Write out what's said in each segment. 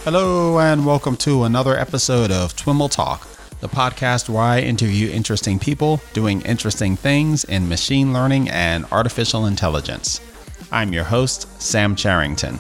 Hello and welcome to another episode of TWIML Talk, the podcast where I interview interesting people doing interesting things in machine learning and artificial intelligence. I'm your host, Sam Charrington.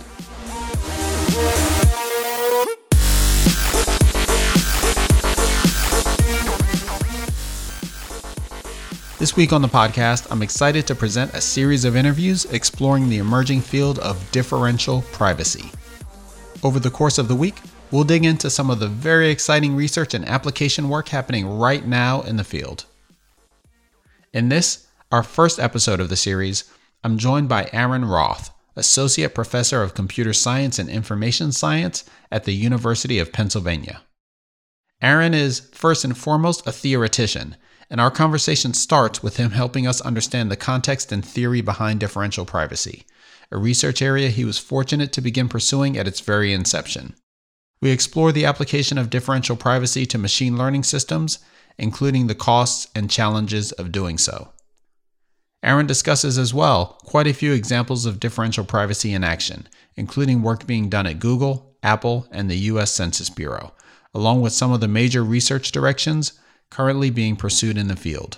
This week on the podcast, I'm excited to present a series of interviews exploring the emerging field of differential privacy. Over the course of the week, we'll dig into some of the very exciting research and application work happening right now in the field. In this, our first episode of the series, I'm joined by Aaron Roth, Associate Professor of Computer Science and Information Science at the University of Pennsylvania. Aaron is, first and foremost, a theoretician, and our conversation starts with him helping us understand the context and theory behind differential privacy, a research area he was fortunate to begin pursuing at its very inception. We explore the application of differential privacy to machine learning systems, including the costs and challenges of doing so. Aaron discusses as well quite a few examples of differential privacy in action, including work being done at Google, Apple, and the U.S. Census Bureau, along with some of the major research directions currently being pursued in the field.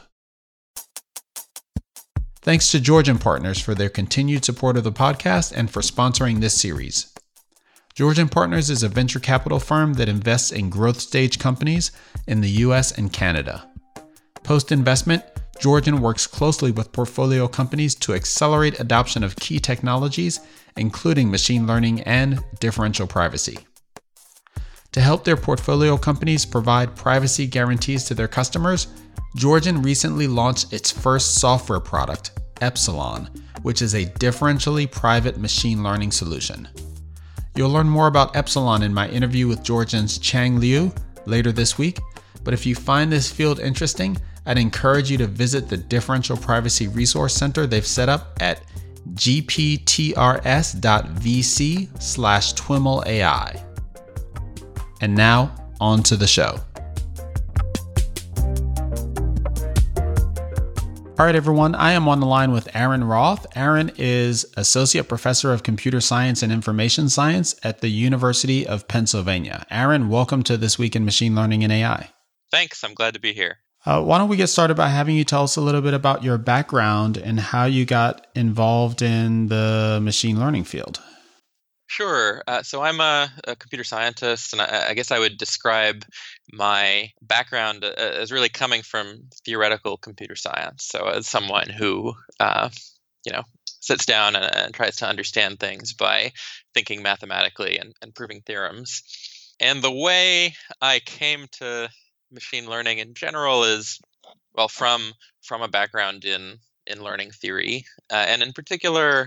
Thanks to Georgian Partners for their continued support of the podcast and for sponsoring this series. Georgian Partners is a venture capital firm that invests in growth stage companies in the US and Canada. Post-investment, Georgian works closely with portfolio companies to accelerate adoption of key technologies, including machine learning and differential privacy. To help their portfolio companies provide privacy guarantees to their customers, Georgian recently launched its first software product, Epsilon, which is a differentially private machine learning solution. You'll learn more about Epsilon in my interview with Georgian's Chang Liu later this week, but if you find this field interesting, I'd encourage you to visit the Differential Privacy Resource Center they've set up at gptrs.vc/TWIMLAI. And now, on to the show. All right, everyone, I am on the line with Aaron Roth. Aaron is Associate Professor of Computer Science and Information Science at the University of Pennsylvania. Aaron, welcome to This Week in Machine Learning and AI. Thanks. I'm glad to be here. Why don't we get started by having you tell us a little bit about your background and how you got involved in the machine learning field? Sure. So I'm a computer scientist, and I guess I would describe my background as really coming from theoretical computer science. So as someone who, sits down and tries to understand things by thinking mathematically and proving theorems. And the way I came to machine learning in general is, well, from a background in learning theory, and in particular,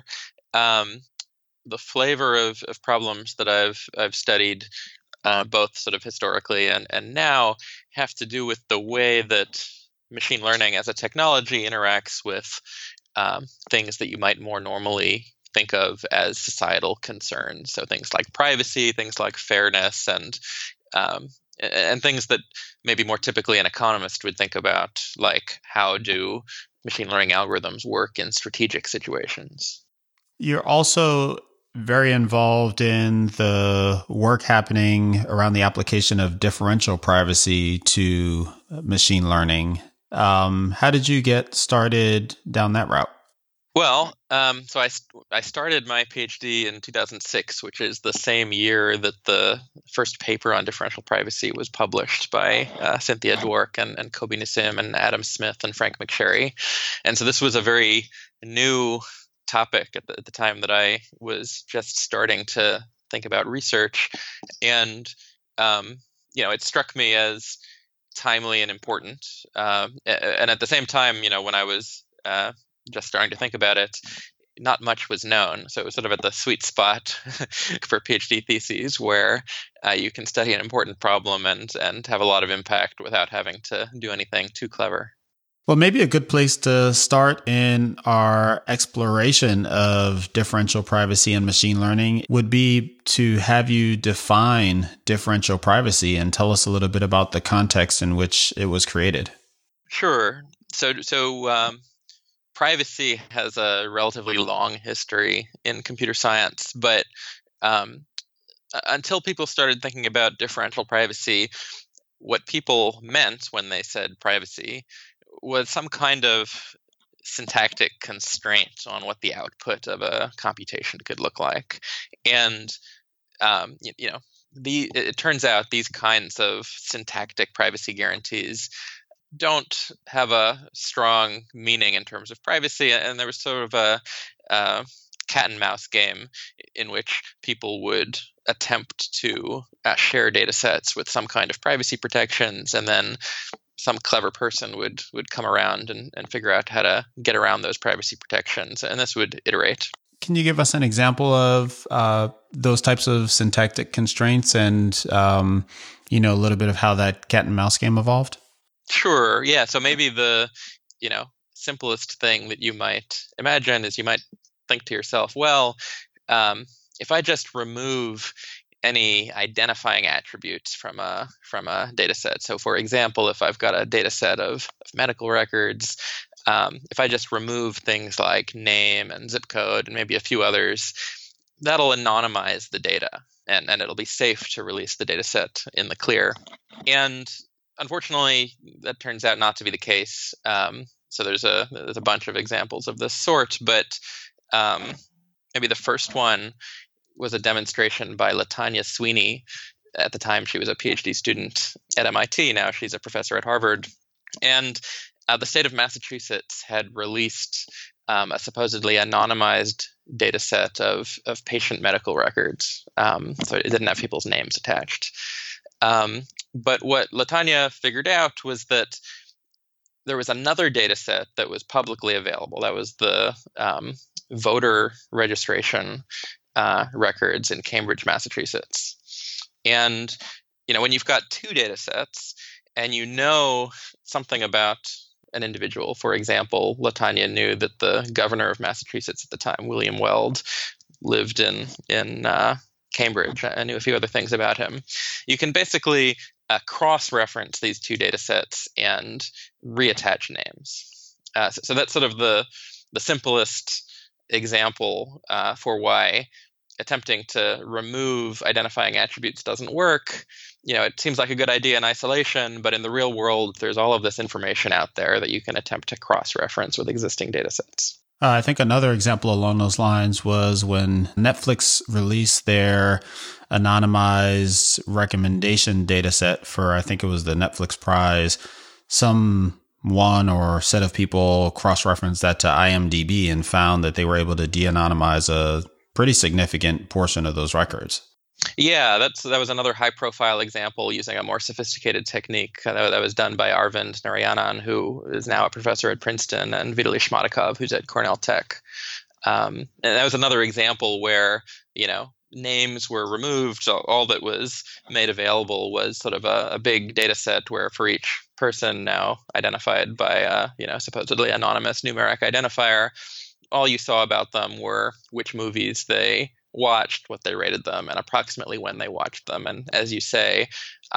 the flavor of problems that I've studied, both sort of historically and now, have to do with the way that machine learning as a technology interacts with things that you might more normally think of as societal concerns. So things like privacy, things like fairness, and things that maybe more typically an economist would think about, like how do machine learning algorithms work in strategic situations. You're also very involved in the work happening around the application of differential privacy to machine learning. How did you get started down that route? Well, so I started my PhD in 2006, which is the same year that the first paper on differential privacy was published by Cynthia Dwork and Kobi Nassim and Adam Smith and Frank McSherry. And so this was a very new topic at the time that I was just starting to think about research. And, it struck me as timely and important. And at the same time, when I was just starting to think about it, not much was known. So it was sort of at the sweet spot for PhD theses where you can study an important problem and have a lot of impact without having to do anything too clever. Well, maybe a good place to start in our exploration of differential privacy and machine learning would be to have you define differential privacy and tell us a little bit about the context in which it was created. Sure. So privacy has a relatively long history in computer science, but until people started thinking about differential privacy, what people meant when they said privacy was some kind of syntactic constraint on what the output of a computation could look like. And it turns out these kinds of syntactic privacy guarantees don't have a strong meaning in terms of privacy, and there was sort of a cat and mouse game in which people would attempt to share data sets with some kind of privacy protections, and then some clever person would come around and figure out how to get around those privacy protections, and this would iterate. Can you give us an example of those types of syntactic constraints and, a little bit of how that cat and mouse game evolved? Sure. Yeah. So maybe the, simplest thing that you might imagine is you might think to yourself, well, if I just remove any identifying attributes from a data set. So for example, if I've got a data set of medical records, if I just remove things like name and zip code and maybe a few others, that'll anonymize the data and it'll be safe to release the data set in the clear. And unfortunately, that turns out not to be the case. So there's a bunch of examples of this sort, but maybe the first one was a demonstration by LaTanya Sweeney. At the time, she was a PhD student at MIT. Now she's a professor at Harvard. And the state of Massachusetts had released a supposedly anonymized data set of patient medical records. So it didn't have people's names attached. But what LaTanya figured out was that there was another data set that was publicly available. That was the voter registration records in Cambridge, Massachusetts. And, when you've got two data sets and you know something about an individual, for example, LaTanya knew that the governor of Massachusetts at the time, William Weld, lived in Cambridge. I knew a few other things about him. You can basically cross-reference these two data sets and reattach names. So that's sort of the simplest example for why attempting to remove identifying attributes doesn't work. It seems like a good idea in isolation, but in the real world, there's all of this information out there that you can attempt to cross-reference with existing data sets. I think another example along those lines was when Netflix released their anonymized recommendation data set for, I think it was the Netflix Prize. Someone or set of people cross-referenced that to IMDb and found that they were able to de-anonymize a pretty significant portion of those records. Yeah, that was another high-profile example using a more sophisticated technique that was done by Arvind Narayanan, who is now a professor at Princeton, and Vitaly Shmatakov, who's at Cornell Tech. And that was another example where, names were removed. All that was made available was sort of a big data set where for each person now identified by a, supposedly anonymous numeric identifier, all you saw about them were which movies they watched, what they rated them, and approximately when they watched them. And as you say,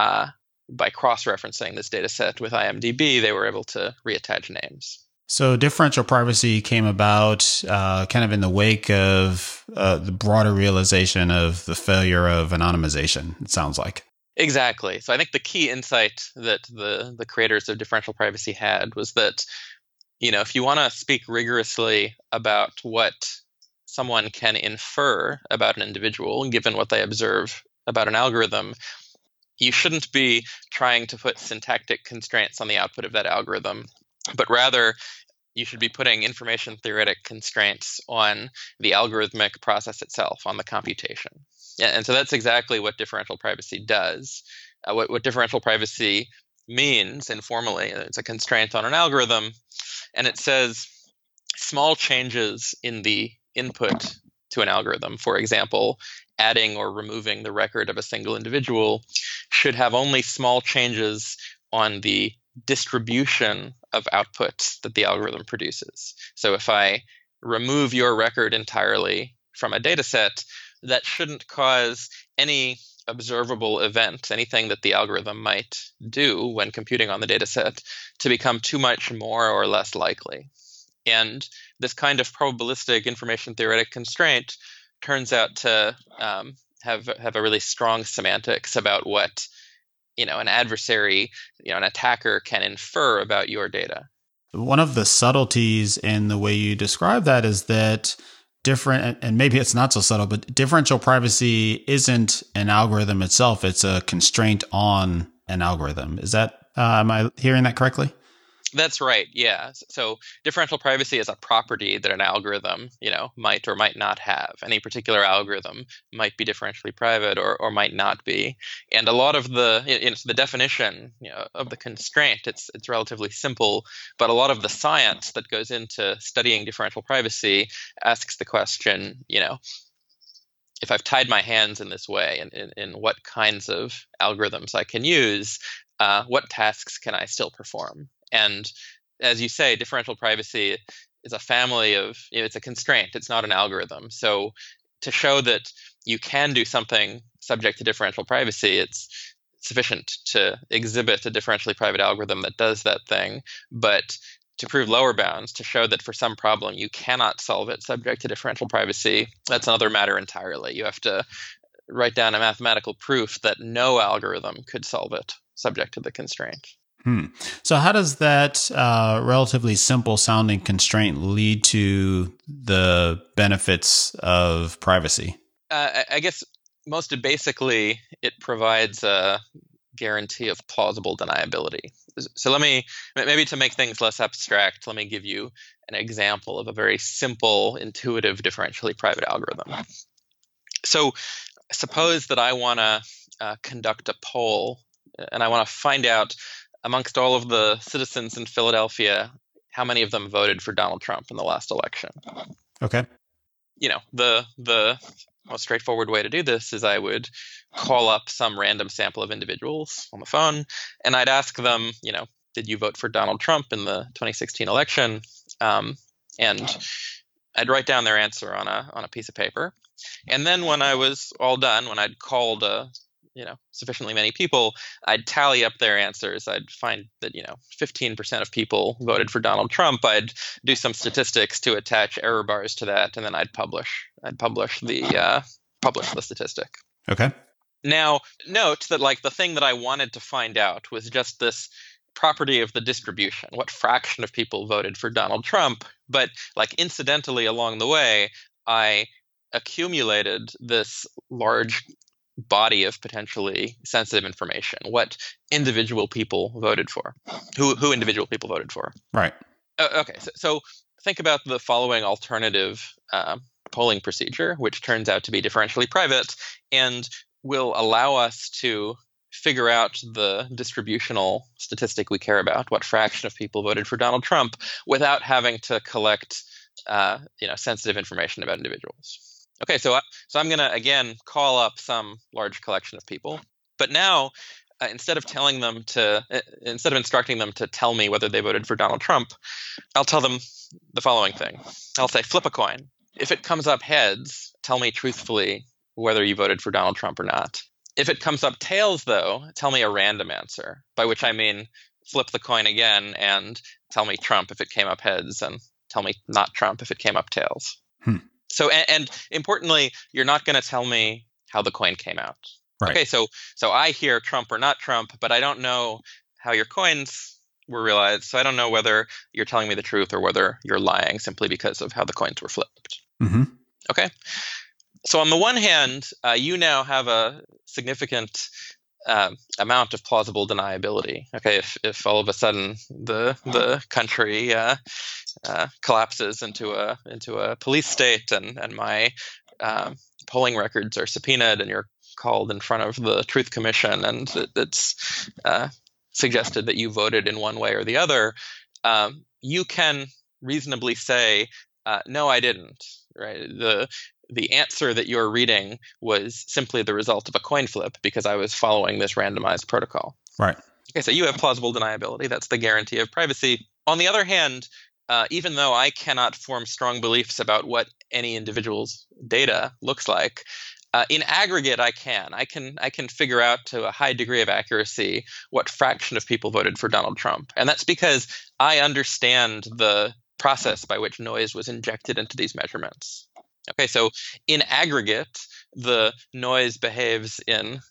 by cross-referencing this data set with IMDb, they were able to reattach names. So differential privacy came about kind of in the wake of the broader realization of the failure of anonymization, it sounds like. Exactly. So I think the key insight that the creators of differential privacy had was that, if you want to speak rigorously about what someone can infer about an individual, given what they observe about an algorithm, you shouldn't be trying to put syntactic constraints on the output of that algorithm, but rather you should be putting information theoretic constraints on the algorithmic process itself, on the computation. And so that's exactly what differential privacy does. What differential privacy means informally, it's a constraint on an algorithm, and it says small changes in the input to an algorithm, for example, adding or removing the record of a single individual, should have only small changes on the distribution of outputs that the algorithm produces. So if I remove your record entirely from a data set, that shouldn't cause any observable event, anything that the algorithm might do when computing on the data set, to become too much more or less likely. And this kind of probabilistic information theoretic constraint turns out to have a really strong semantics about what an adversary, an attacker can infer about your data. One of the subtleties in the way you describe that is that and maybe it's not so subtle, but differential privacy isn't an algorithm itself. It's a constraint on an algorithm. Is that, am I hearing that correctly? That's right. Yeah. So differential privacy is a property that an algorithm, might or might not have. Any particular algorithm might be differentially private or might not be. And a lot of the definition, of the constraint, it's relatively simple, but a lot of the science that goes into studying differential privacy asks the question, if I've tied my hands in this way, in what kinds of algorithms I can use, what tasks can I still perform? And as you say, differential privacy is a family of, it's a constraint. It's not an algorithm. So to show that you can do something subject to differential privacy, it's sufficient to exhibit a differentially private algorithm that does that thing. But to prove lower bounds, to show that for some problem you cannot solve it subject to differential privacy, that's another matter entirely. You have to write down a mathematical proof that no algorithm could solve it subject to the constraint. So how does that relatively simple sounding constraint lead to the benefits of privacy? I guess most basically, it provides a guarantee of plausible deniability. So maybe to make things less abstract, let me give you an example of a very simple, intuitive, differentially private algorithm. So suppose that I want to conduct a poll, and I want to find out amongst all of the citizens in Philadelphia, how many of them voted for Donald Trump in the last election. Okay. The most straightforward way to do this is I would call up some random sample of individuals on the phone, and I'd ask them, did you vote for Donald Trump in the 2016 election? And I'd write down their answer on a piece of paper. And then when I was all done, when I'd called sufficiently many people, I'd tally up their answers. I'd find that 15% of people voted for Donald Trump. I'd do some statistics to attach error bars to that, and then I'd publish the statistic. Okay. Now, note that the thing that I wanted to find out was just this property of the distribution, what fraction of people voted for Donald Trump. But incidentally along the way, I accumulated this large body of potentially sensitive information, what individual people voted for, who individual people voted for. Right. Okay, so think about the following alternative polling procedure, which turns out to be differentially private and will allow us to figure out the distributional statistic we care about, what fraction of people voted for Donald Trump, without having to collect sensitive information about individuals. Okay, so I'm going to, again, call up some large collection of people. But now, instead of instructing them to tell me whether they voted for Donald Trump, I'll tell them the following thing. I'll say, flip a coin. If it comes up heads, tell me truthfully whether you voted for Donald Trump or not. If it comes up tails, though, tell me a random answer, by which I mean flip the coin again and tell me Trump if it came up heads and tell me not Trump if it came up tails. So, and importantly, you're not going to tell me how the coin came out. Right. Okay, so I hear Trump or not Trump, but I don't know how your coins were realized. So I don't know whether you're telling me the truth or whether you're lying simply because of how the coins were flipped. Mm-hmm. Okay. So on the one hand, you now have a significant amount of plausible deniability. Okay, if all of a sudden the country collapses into a police state and my polling records are subpoenaed and you're called in front of the Truth Commission and it's suggested that you voted in one way or the other, you can reasonably say, no, I didn't. Right? The answer that you're reading was simply the result of a coin flip because I was following this randomized protocol. Right. Okay, so you have plausible deniability. That's the guarantee of privacy. On the other hand, even though I cannot form strong beliefs about what any individual's data looks like, in aggregate, I can figure out to a high degree of accuracy what fraction of people voted for Donald Trump. And that's because I understand the process by which noise was injected into these measurements. Okay, so in aggregate, the noise behaves in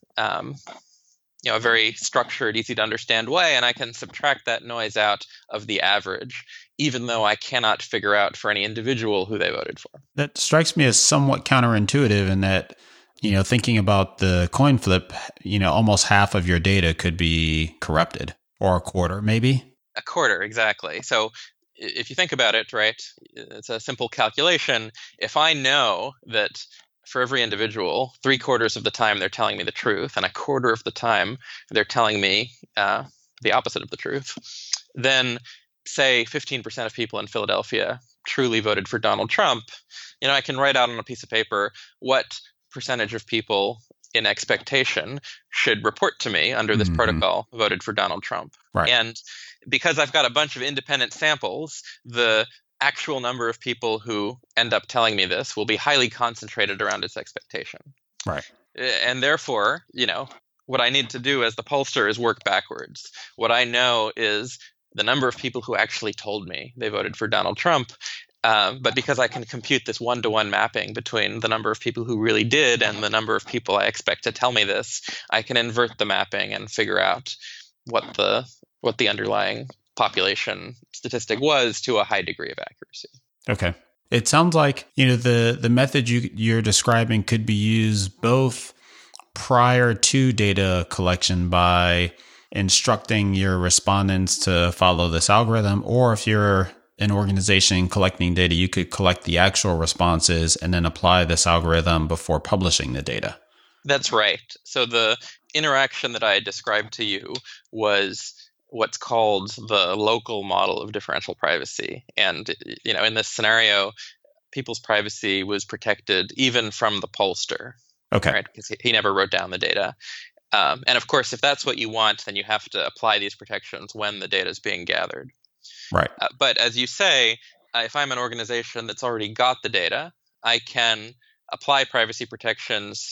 a very structured, easy to understand way, and I can subtract that noise out of the average, even though I cannot figure out for any individual who they voted for. That strikes me as somewhat counterintuitive in that, thinking about the coin flip, almost half of your data could be corrupted, or a quarter, maybe. A quarter, exactly. So if you think about it, right, it's a simple calculation. If I know that for every individual, 3/4 of the time they're telling me the truth, and a quarter of the time they're telling me the opposite of the truth, then say 15% of people in Philadelphia truly voted for Donald Trump, I can write out on a piece of paper what percentage of people in expectation should report to me under this protocol voted for Donald Trump. Right. And because I've got a bunch of independent samples, the actual number of people who end up telling me this will be highly concentrated around its expectation. Right. And therefore, what I need to do as the pollster is work backwards. What I know is the number of people who actually told me they voted for Donald Trump. But because I can compute this one-to-one mapping between the number of people who really did and the number of people I expect to tell me this, I can invert the mapping and figure out what the underlying population statistic was to a high degree of accuracy. Okay. It sounds like, the method you're describing could be used both prior to data collection by instructing your respondents to follow this algorithm, or if you're an organization collecting data, you could collect the actual responses and then apply this algorithm before publishing the data. That's right. So the interaction that I described to you was what's called the local model of differential privacy. And, in this scenario, people's privacy was protected even from the pollster. Okay. Right? Because he never wrote down the data. And of course, if that's what you want, then you have to apply these protections when the data is being gathered. Right. But as you say, if I'm an organization that's already got the data, I can apply privacy protections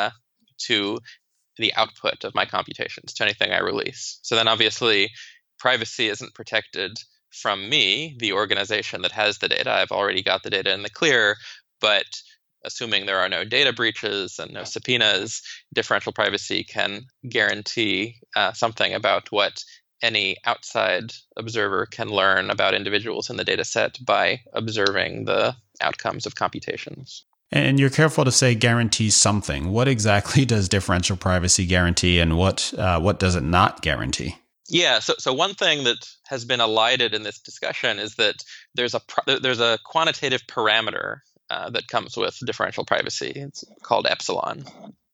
to the output of my computations, to anything I release. So then obviously privacy isn't protected from me, the organization that has the data. I've already got the data in the clear, but assuming there are no data breaches and no subpoenas, differential privacy can guarantee something about what any outside observer can learn about individuals in the data set by observing the outcomes of computations. And you're careful to say guarantees something. What exactly does differential privacy guarantee, and what does it not guarantee? Yeah, so one thing that has been elided in this discussion is that there's a quantitative parameter that comes with differential privacy. It's called epsilon.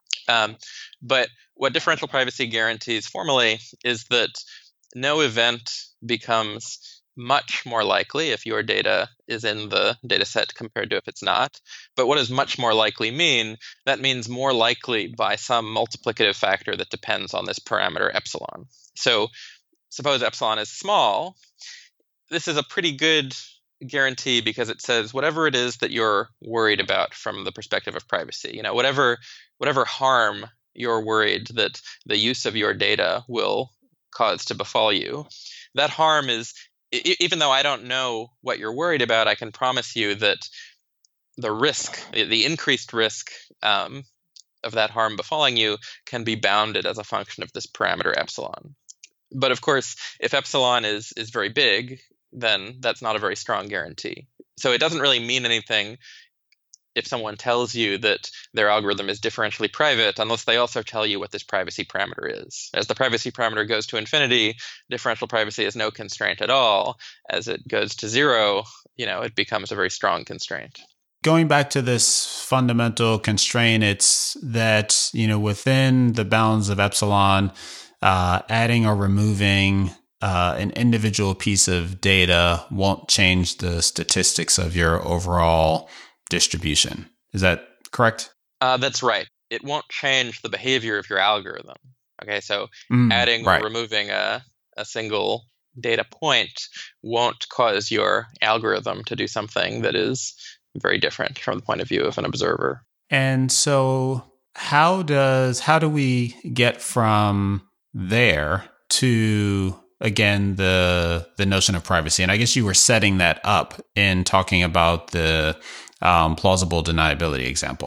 But what differential privacy guarantees formally is that no event becomes much more likely if your data is in the data set compared to if it's not. But what does much more likely mean? That means more likely by some multiplicative factor that depends on this parameter epsilon. So suppose epsilon is small. This is a pretty good guarantee because it says whatever it is that you're worried about from the perspective of privacy, whatever harm you're worried that the use of your data will cause to befall you, that harm is, even though I don't know what you're worried about, I can promise you that the risk, the increased risk of that harm befalling you can be bounded as a function of this parameter epsilon. But of course, if epsilon is very big, then that's not a very strong guarantee. So it doesn't really mean anything if someone tells you that their algorithm is differentially private, unless they also tell you what this privacy parameter is. As the privacy parameter goes to infinity, differential privacy is no constraint at all. As it goes to zero, it becomes a very strong constraint. Going back to this fundamental constraint, it's that, within the bounds of epsilon, adding or removing an individual piece of data won't change the statistics of your overall distribution. Is that correct? That's right. It won't change the behavior of your algorithm. Okay, so adding or removing a single data point won't cause your algorithm to do something that is very different from the point of view of an observer. And so how do we get from there to, again, the notion of privacy? And I guess you were setting that up in talking about the plausible deniability example.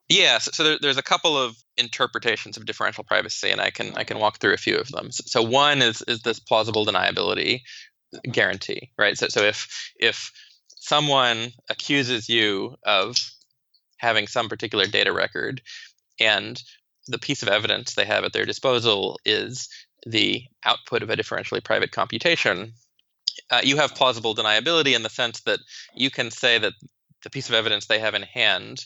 Yeah, there's a couple of interpretations of differential privacy, and I can walk through a few of them. So one is this plausible deniability guarantee, right? So if someone accuses you of having some particular data record, and the piece of evidence they have at their disposal is the output of a differentially private computation, you have plausible deniability in the sense that you can say that the piece of evidence they have in hand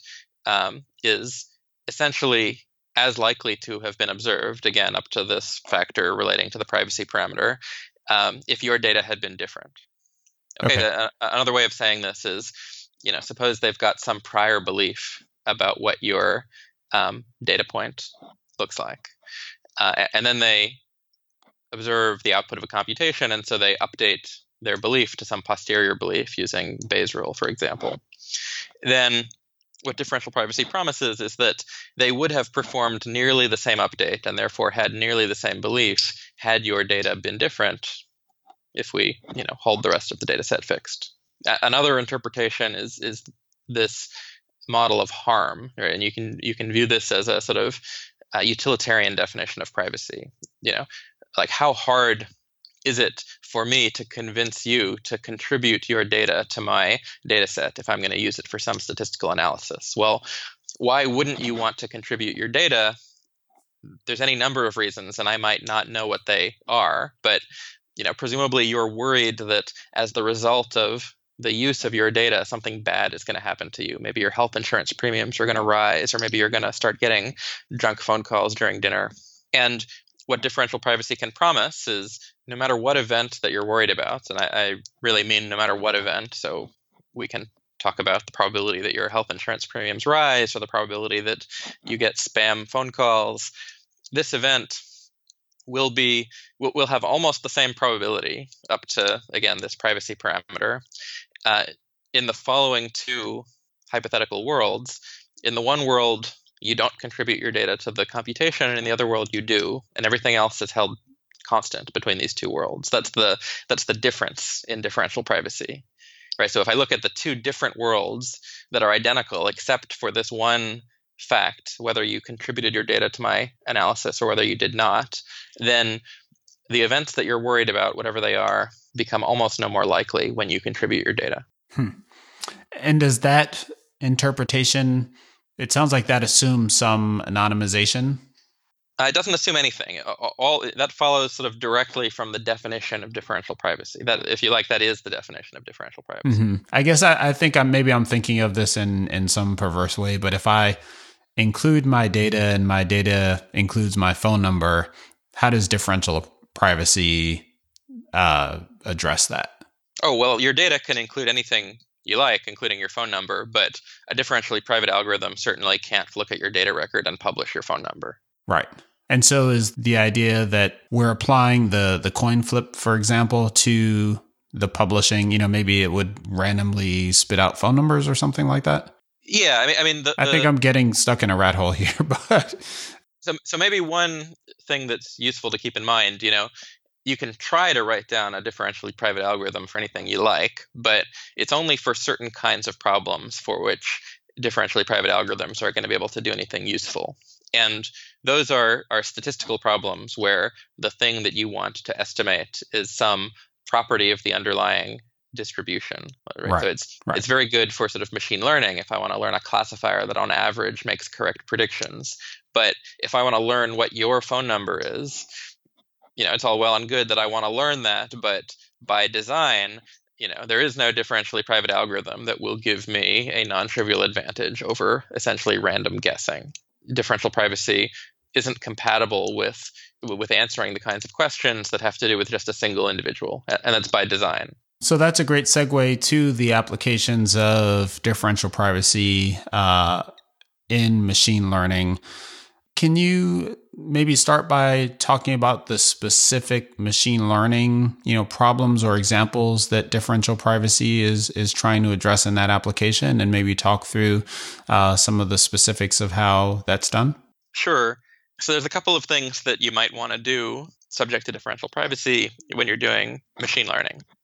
is essentially as likely to have been observed, again, up to this factor relating to the privacy parameter, if your data had been different. Okay. Another way of saying this is, suppose they've got some prior belief about what your data point looks like, and then they observe the output of a computation, and so they update their belief to some posterior belief using Bayes' rule, for example. Then what differential privacy promises is that they would have performed nearly the same update and therefore had nearly the same beliefs had your data been different, if we hold the rest of the data set fixed. Another interpretation is this model of harm, right? And you can view this as a sort of utilitarian definition of privacy. Like how hard is it for me to convince you to contribute your data to my data set if I'm going to use it for some statistical analysis? Well, why wouldn't you want to contribute your data? There's any number of reasons, and I might not know what they are, but presumably you're worried that as the result of the use of your data, something bad is going to happen to you. Maybe your health insurance premiums are going to rise, or maybe you're going to start getting drunk phone calls during dinner. And what differential privacy can promise is no matter what event that you're worried about, and I really mean no matter what event, so we can talk about the probability that your health insurance premiums rise or the probability that you get spam phone calls, this event will have almost the same probability up to, again, this privacy parameter in the following two hypothetical worlds. In the one world, you don't contribute your data to the computation, and in the other world you do, and everything else is held constant between these two worlds. That's the difference in differential privacy, right? So if I look at the two different worlds that are identical except for this one fact, whether you contributed your data to my analysis or whether you did not, then the events that you're worried about, whatever they are, become almost no more likely when you contribute your data. And does that interpretation, it sounds like that assumes some anonymization? It doesn't assume anything. All that follows sort of directly from the definition of differential privacy. That, if you like, that is the definition of differential privacy. Mm-hmm. I guess I think I'm thinking of this in some perverse way, but if I include my data and my data includes my phone number, how does differential privacy address that? Oh, well, your data can include anything you like, including your phone number, but a differentially private algorithm certainly can't look at your data record and publish your phone number. Right. And so is the idea that we're applying the coin flip, for example, to the publishing, maybe it would randomly spit out phone numbers or something like that? Yeah, I mean, I think I'm getting stuck in a rat hole here, but so maybe one thing that's useful to keep in mind, you can try to write down a differentially private algorithm for anything you like, but it's only for certain kinds of problems for which differentially private algorithms are going to be able to do anything useful. And those are statistical problems where the thing that you want to estimate is some property of the underlying distribution. Right? So it's very good for sort of machine learning if I want to learn a classifier that on average makes correct predictions. But if I want to learn what your phone number is, it's all well and good that I want to learn that, but by design, there is no differentially private algorithm that will give me a non-trivial advantage over essentially random guessing. Differential privacy isn't compatible with answering the kinds of questions that have to do with just a single individual, and that's by design. So that's a great segue to the applications of differential privacy in machine learning. Can you maybe start by talking about the specific machine learning, problems or examples that differential privacy is trying to address in that application, and maybe talk through some of the specifics of how that's done? Sure. So there's a couple of things that you might want to do subject to differential privacy when you're doing machine learning.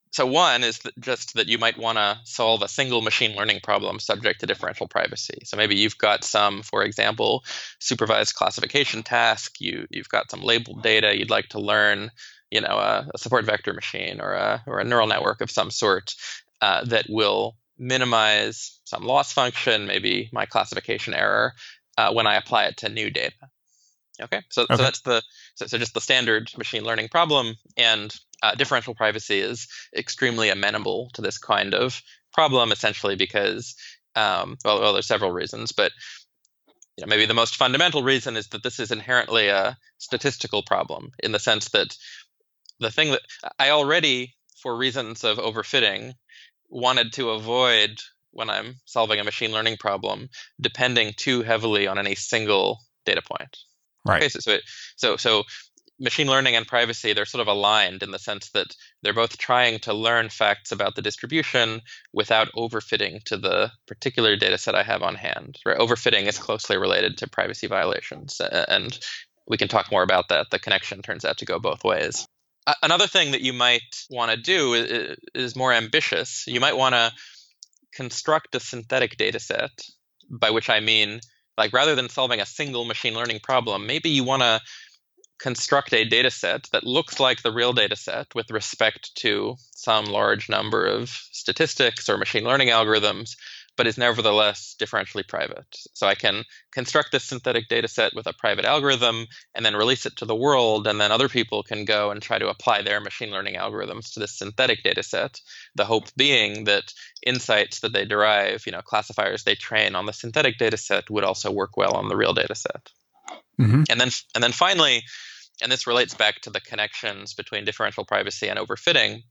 So one is just that you might want to solve a single machine learning problem subject to differential privacy. So maybe you've got some, for example, supervised classification task. You've got some labeled data you'd like to learn, a support vector machine or a neural network of some sort that will minimize some loss function, maybe my classification error, when I apply it to new data. Okay, so that's just the standard machine learning problem, and differential privacy is extremely amenable to this kind of problem, essentially because, there's several reasons, but maybe the most fundamental reason is that this is inherently a statistical problem, in the sense that the thing that I already, for reasons of overfitting, wanted to avoid when I'm solving a machine learning problem, depending too heavily on any single data point. Right. Okay, so machine learning and privacy, they're sort of aligned in the sense that they're both trying to learn facts about the distribution without overfitting to the particular data set I have on hand. Right? Overfitting is closely related to privacy violations, and we can talk more about that. The connection turns out to go both ways. Another thing that you might want to do is more ambitious. You might want to construct a synthetic data set, by which I mean, like, rather than solving a single machine learning problem, maybe you want to construct a data set that looks like the real data set with respect to some large number of statistics or machine learning algorithms, but is nevertheless differentially private. So I can construct this synthetic data set with a private algorithm and then release it to the world, and then other people can go and try to apply their machine learning algorithms to this synthetic data set, the hope being that insights that they derive, classifiers they train on the synthetic data set, would also work well on the real data set. Mm-hmm. And then finally, and this relates back to the connections between differential privacy and overfitting,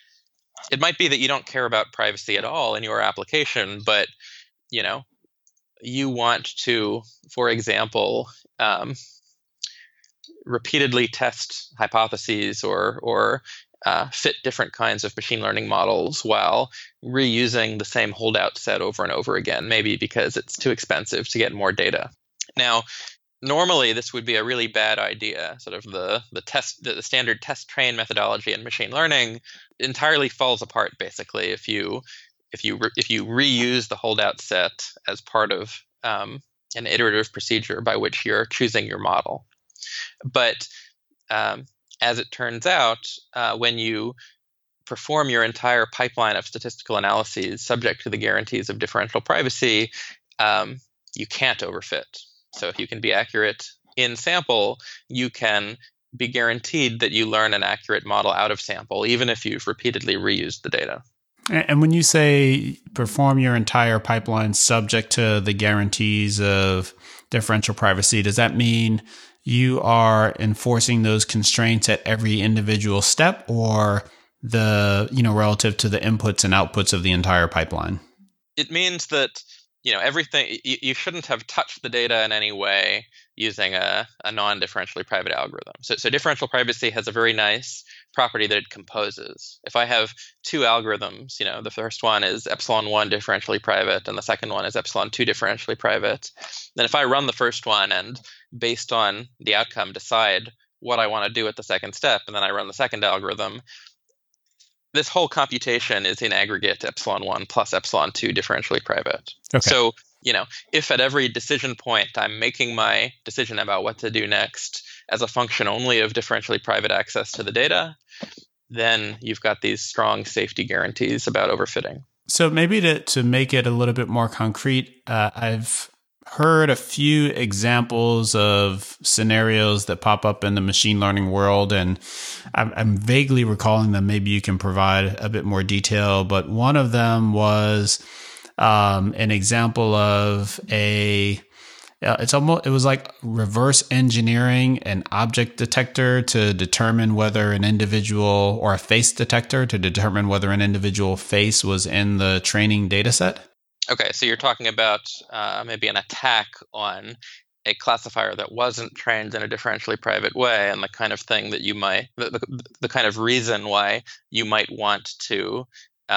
it might be that you don't care about privacy at all in your application, but you want to, for example, repeatedly test hypotheses or fit different kinds of machine learning models while reusing the same holdout set over and over again, maybe because it's too expensive to get more data. Now, normally, this would be a really bad idea. Sort of the standard test train methodology in machine learning entirely falls apart, basically, if you reuse the holdout set as part of an iterative procedure by which you're choosing your model. But as it turns out, when you perform your entire pipeline of statistical analyses subject to the guarantees of differential privacy, you can't overfit. So if you can be accurate in sample, you can be guaranteed that you learn an accurate model out of sample, even if you've repeatedly reused the data. And when you say perform your entire pipeline subject to the guarantees of differential privacy, does that mean you are enforcing those constraints at every individual step, or relative to the inputs and outputs of the entire pipeline? It means that everything, you shouldn't have touched the data in any way using a non-differentially private algorithm. So differential privacy has a very nice property that it composes. If I have two algorithms, the first one is epsilon1 differentially private and the second one is epsilon2 differentially private, then if I run the first one and based on the outcome decide what I want to do at the second step, and then I run the second algorithm, this whole computation is in aggregate epsilon1 plus epsilon2 differentially private. Okay. So, if at every decision point I'm making my decision about what to do next as a function only of differentially private access to the data, then you've got these strong safety guarantees about overfitting. So maybe to make it a little bit more concrete, I've heard a few examples of scenarios that pop up in the machine learning world, and I'm vaguely recalling them. Maybe you can provide a bit more detail, but one of them was an example of it was like reverse engineering an object detector to determine whether an individual, or a face detector to determine whether an individual face was in the training data set. Okay, so you're talking about maybe an attack on a classifier that wasn't trained in a differentially private way, and the kind of thing that you might, the kind of reason why you might want to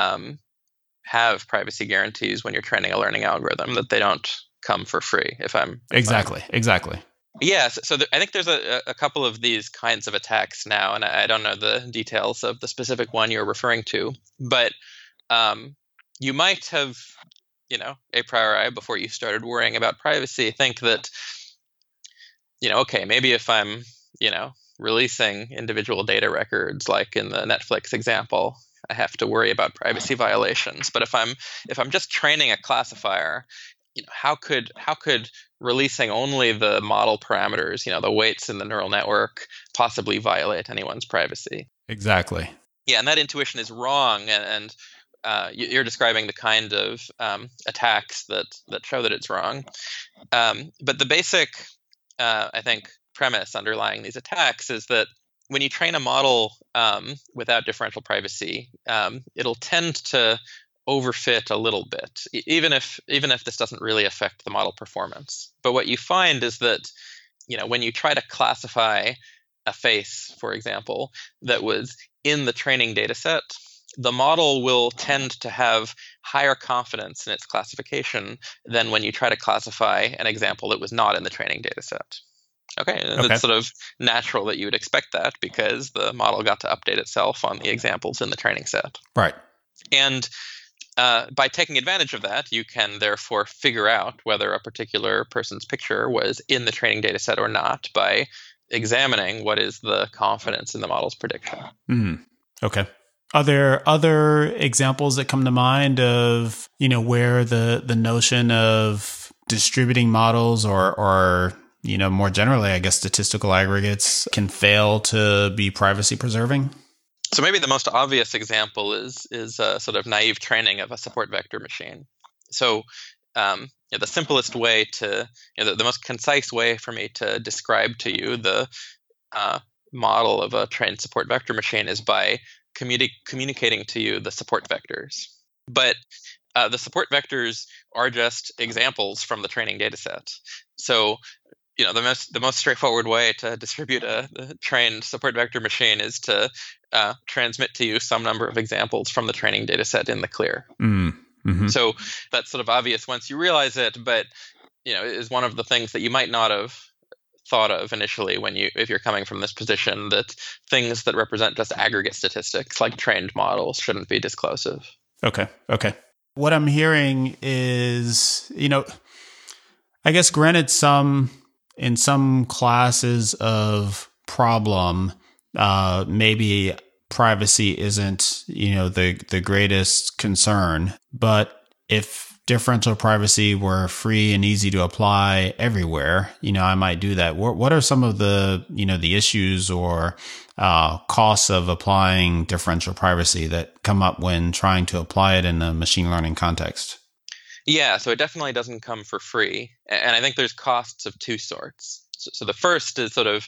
have privacy guarantees when you're training a learning algorithm, that they don't come for free. Exactly. Yeah, so I think there's a couple of these kinds of attacks now, and I don't know the details of the specific one you're referring to, but you might have, a priori, before you started worrying about privacy, think that, okay, maybe if I'm, releasing individual data records, like in the Netflix example, I have to worry about privacy violations. But if I'm just training a classifier, how could releasing only the model parameters, the weights in the neural network, possibly violate anyone's privacy? Exactly. Yeah, and that intuition is wrong, and you're describing the kind of attacks that show that it's wrong. But the basic, I think, premise underlying these attacks is that when you train a model without differential privacy, it'll tend to overfit a little bit, even if this doesn't really affect the model performance. But what you find is that, when you try to classify a face, for example, that was in the training data set, the model will tend to have higher confidence in its classification than when you try to classify an example that was not in the training data set. Okay, and it's sort of natural that you would expect that because the model got to update itself on the examples in the training set. Right. And by taking advantage of that, you can therefore figure out whether a particular person's picture was in the training data set or not by examining what is the confidence in the model's prediction. Okay. Are there other examples that come to mind of, where the notion of distributing models or more generally, I guess, statistical aggregates can fail to be privacy preserving? So maybe the most obvious example is a sort of naive training of a support vector machine. So the simplest way to, the most concise way for me to describe to you the model of a trained support vector machine is by communicating to you the support vectors. But the support vectors are just examples from the training data set. So the most straightforward way to distribute a trained support vector machine is to transmit to you some number of examples from the training data set in the clear. Mm-hmm. So that's sort of obvious once you realize it, but is one of the things that you might not have thought of initially if you're coming from this position, that things that represent just aggregate statistics like trained models shouldn't be disclosive. Okay. What I'm hearing is, I guess granted in some classes of problem, maybe privacy isn't, the greatest concern. But if differential privacy were free and easy to apply everywhere, I might do that. What are some of the, the issues or costs of applying differential privacy that come up when trying to apply it in a machine learning context? Yeah, so it definitely doesn't come for free. And I think there's costs of two sorts. So the first is sort of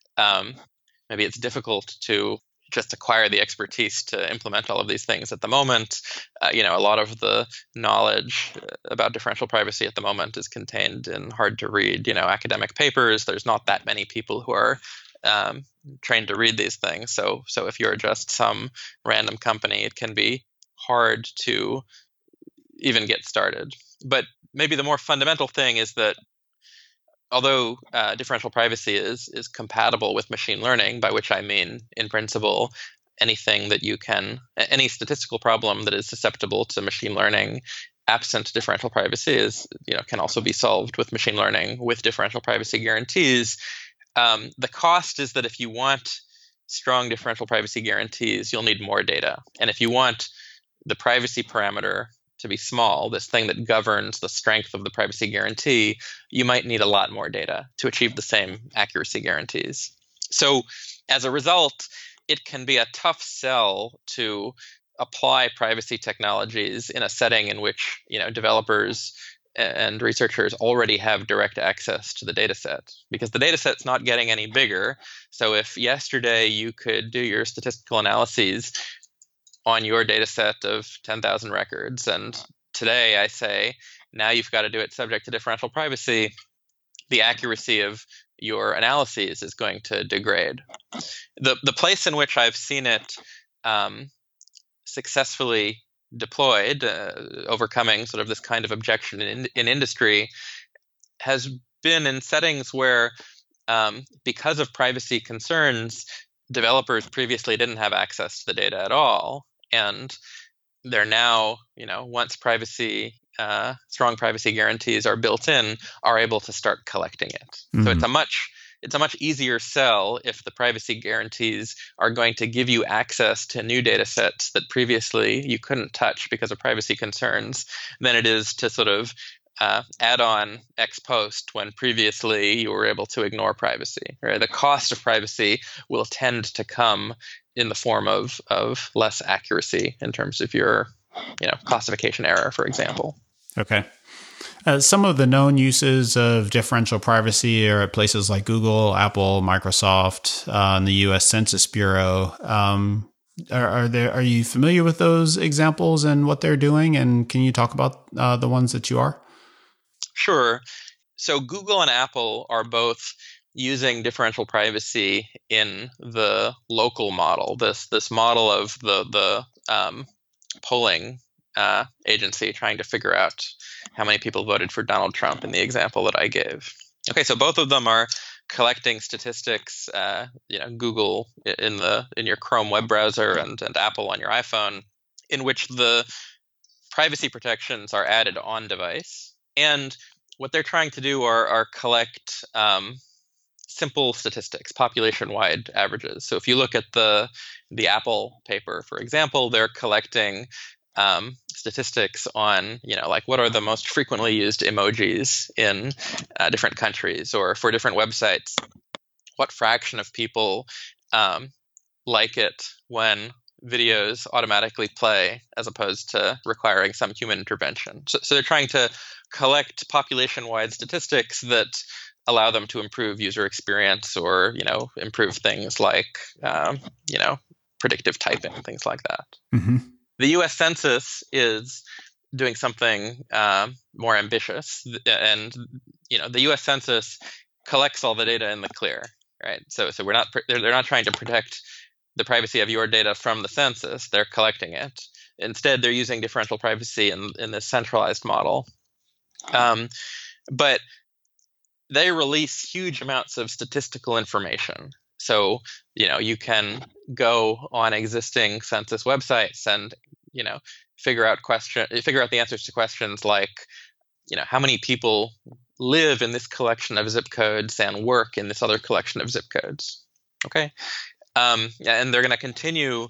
maybe it's difficult to just acquire the expertise to implement all of these things at the moment. A lot of the knowledge about differential privacy at the moment is contained in hard to read, academic papers. There's not that many people who are trained to read these things. So if you're just some random company, it can be hard to even get started. But maybe the more fundamental thing is that although differential privacy is compatible with machine learning, by which I mean, in principle, any statistical problem that is susceptible to machine learning absent differential privacy can also be solved with machine learning with differential privacy guarantees. The cost is that if you want strong differential privacy guarantees, you'll need more data. And if you want the privacy parameter to be small, this thing that governs the strength of the privacy guarantee, you might need a lot more data to achieve the same accuracy guarantees. So as a result, it can be a tough sell to apply privacy technologies in a setting in which developers and researchers already have direct access to the data set, because the data set's not getting any bigger. So if yesterday you could do your statistical analyses on your data set of 10,000 records, and today I say, now you've got to do it subject to differential privacy, the accuracy of your analyses is going to degrade. The place in which I've seen it successfully deployed, overcoming sort of this kind of objection in industry, has been in settings where because of privacy concerns, developers previously didn't have access to the data at all, and they're now, once strong privacy guarantees are built in, are able to start collecting it. So it's a much easier sell if the privacy guarantees are going to give you access to new data sets that previously you couldn't touch because of privacy concerns than it is to sort of add on ex post when previously you were able to ignore privacy. Right? The cost of privacy will tend to come in the form of less accuracy in terms of your classification error, for example. Okay. Some of the known uses of differential privacy are at places like Google, Apple, Microsoft, and the U.S. Census Bureau. Are you familiar with those examples and what they're doing? And can you talk about the ones that you are? Sure. So Google and Apple are both using differential privacy in the local model. This model of the polling agency trying to figure out how many people voted for Donald Trump in the example that I gave. Okay, so both of them are collecting statistics. Google in your Chrome web browser and Apple on your iPhone, in which the privacy protections are added on device. And what they're trying to do are collect simple statistics, population-wide averages. So if you look at the Apple paper, for example, they're collecting statistics on, what are the most frequently used emojis in different countries, or for different websites, what fraction of people like it when videos automatically play as opposed to requiring some human intervention. So they're trying to collect population-wide statistics that allow them to improve user experience, or improve things like predictive typing, things like that. Mm-hmm. The U.S. Census is doing something more ambitious, and the U.S. Census collects all the data in the clear, right? So they're not trying to protect the privacy of your data from the census; they're collecting it. Instead, they're using differential privacy in this centralized model, but they release huge amounts of statistical information. So, you can go on existing census websites and, figure out the answers to questions like, how many people live in this collection of zip codes and work in this other collection of zip codes. Okay. And they're going to continue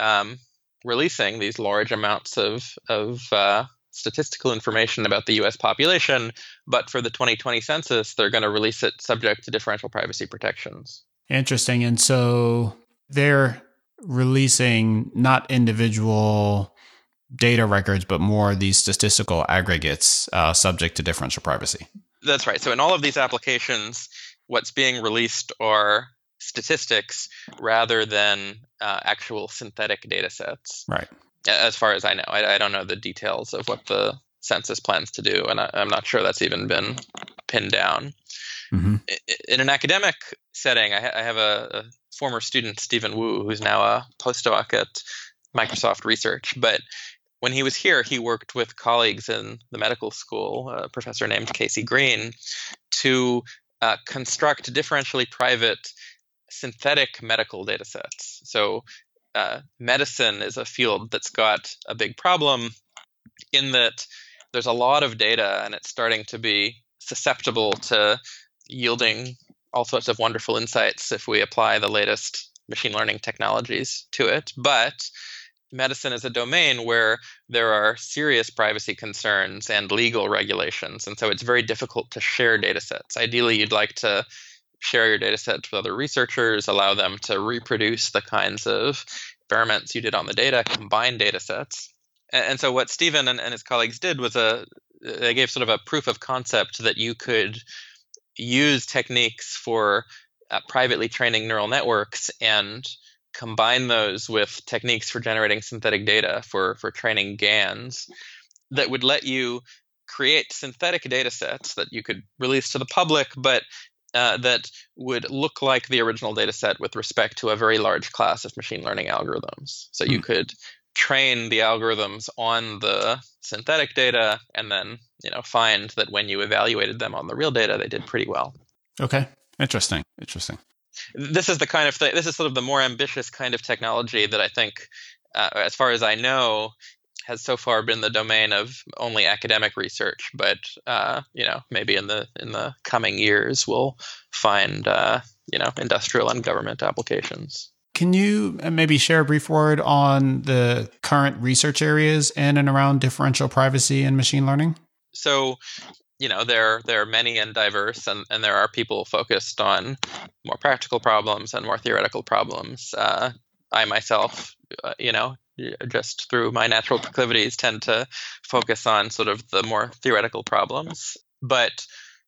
releasing these large amounts of statistical information about the U.S. population, but for the 2020 census, they're going to release it subject to differential privacy protections. Interesting. And so they're releasing not individual data records, but more these statistical aggregates subject to differential privacy. That's right. So in all of these applications, what's being released are statistics rather than actual synthetic data sets. Right. As far as I know. I don't know the details of what the census plans to do, and I'm not sure that's even been pinned down. Mm-hmm. In an academic setting, I have a former student, Stephen Wu, who's now a postdoc at Microsoft Research. But when he was here, he worked with colleagues in the medical school, a professor named Casey Green, to construct differentially private synthetic medical data sets. So medicine is a field that's got a big problem in that there's a lot of data, and it's starting to be susceptible to yielding all sorts of wonderful insights if we apply the latest machine learning technologies to it. But medicine is a domain where there are serious privacy concerns and legal regulations, and so it's very difficult to share data sets. Ideally, you'd like to share your data sets with other researchers, allow them to reproduce the kinds of experiments you did on the data, combine data sets. And so what Stephen and his colleagues did was they gave sort of a proof of concept that you could use techniques for privately training neural networks and combine those with techniques for generating synthetic data for training GANs that would let you create synthetic data sets that you could release to the public, but that would look like the original data set with respect to a very large class of machine learning algorithms. So you could train the algorithms on the synthetic data and then find that when you evaluated them on the real data, they did pretty well. Okay. Interesting. This is the kind of thing. This is sort of the more ambitious kind of technology that I think, as far as I know, has so far been the domain of only academic research. But maybe in the coming years, we'll find industrial and government applications. Can you maybe share a brief word on the current research areas in and around differential privacy and machine learning? So, there are many and diverse, and there are people focused on more practical problems and more theoretical problems. I myself, just through my natural proclivities, tend to focus on sort of the more theoretical problems. But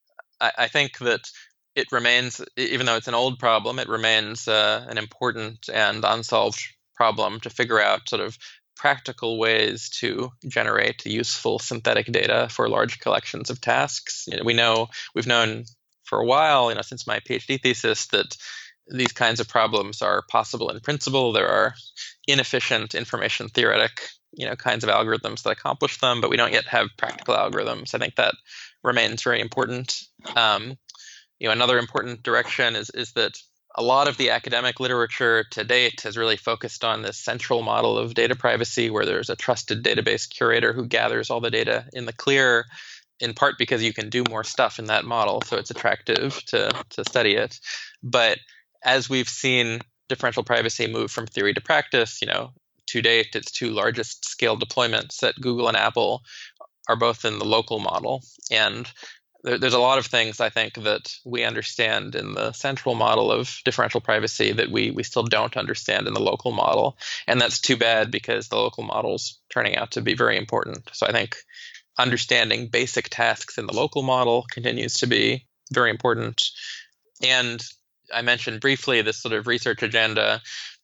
I think that it remains, even though it's an old problem, it remains an important and unsolved problem to figure out sort of practical ways to generate useful synthetic data for large collections of tasks. We've known for a while, since my PhD thesis, that these kinds of problems are possible in principle. There are inefficient information theoretic, kinds of algorithms that accomplish them, but we don't yet have practical algorithms. I think that remains very important. Another important direction is that a lot of the academic literature to date has really focused on this central model of data privacy, where there's a trusted database curator who gathers all the data in the clear, in part because you can do more stuff in that model, so it's attractive to study it. But as we've seen differential privacy move from theory to practice, to date, its two largest scale deployments at Google and Apple are both in the local model. And there's a lot of things, I think, that we understand in the central model of differential privacy that we still don't understand in the local model. And that's too bad, because the local model's turning out to be very important. So I think understanding basic tasks in the local model continues to be very important. And I mentioned briefly this sort of research agenda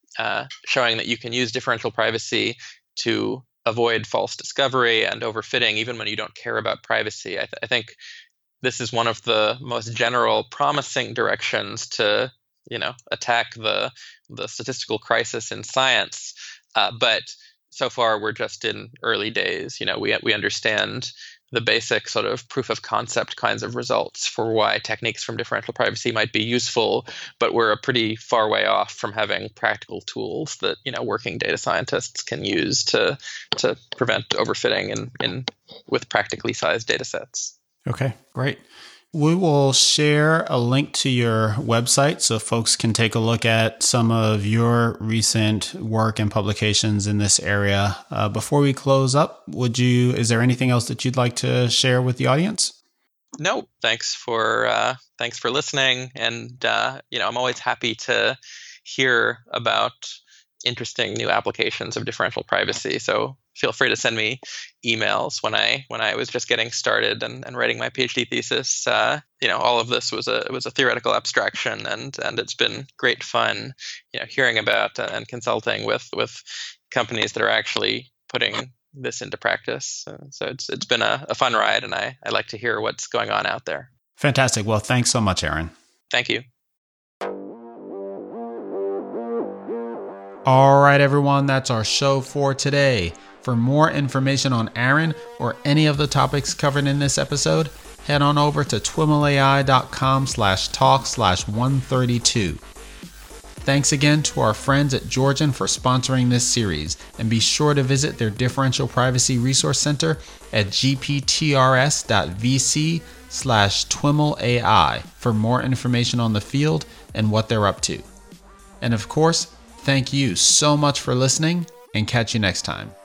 showing that you can use differential privacy to avoid false discovery and overfitting, even when you don't care about privacy. I think this is one of the most general promising directions to, attack the statistical crisis in science. But so far, we're just in early days. We understand the basic sort of proof of concept kinds of results for why techniques from differential privacy might be useful, but we're a pretty far way off from having practical tools that, working data scientists can use to prevent overfitting with practically sized data sets. Okay, great. We will share a link to your website so folks can take a look at some of your recent work and publications in this area. Before we close up, is there anything else that you'd like to share with the audience? No, thanks for listening. And, I'm always happy to hear about interesting new applications of differential privacy. So feel free to send me emails. When I was just getting started and writing my PhD thesis, all of this was a theoretical abstraction, and it's been great fun, hearing about and consulting with companies that are actually putting this into practice. So it's been a fun ride, and I like to hear what's going on out there. Fantastic. Well, thanks so much, Aaron. Thank you. All right, everyone, that's our show for today. For more information on Aaron or any of the topics covered in this episode, head on over to twimlai.com/talk/132. Thanks again to our friends at Georgian for sponsoring this series, and be sure to visit their Differential Privacy Resource Center at gptrs.vc/twimlai for more information on the field and what they're up to. And of course, thank you so much for listening, and catch you next time.